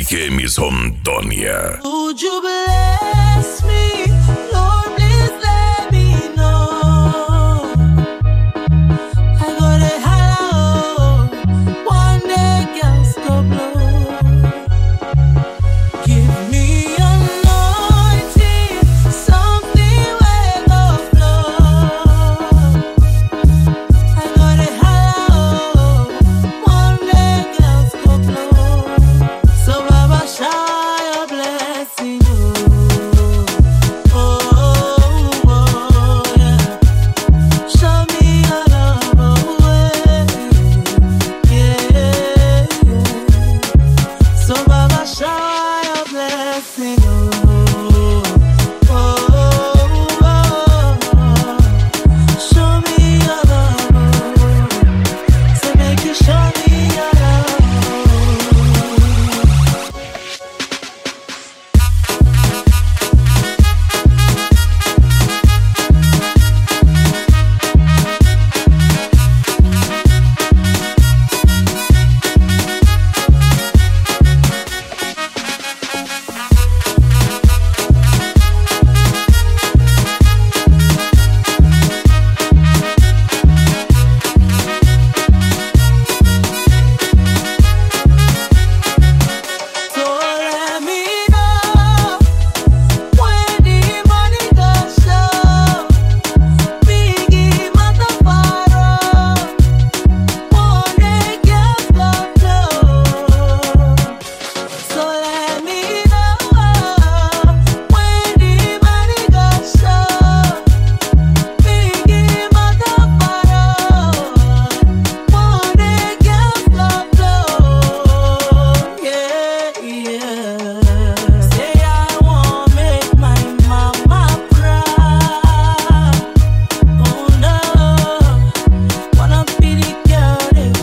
DJ Miss Rondônia. Would you bless me? Lord, please let me know. I got a hello. One day gas go blow. Give me anointing, something will go flow. I got a hello. One day gas go blow. So Baba shower your blessing.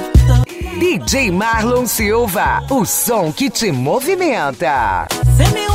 DJ Marlon Silva, o som que te movimenta. Send me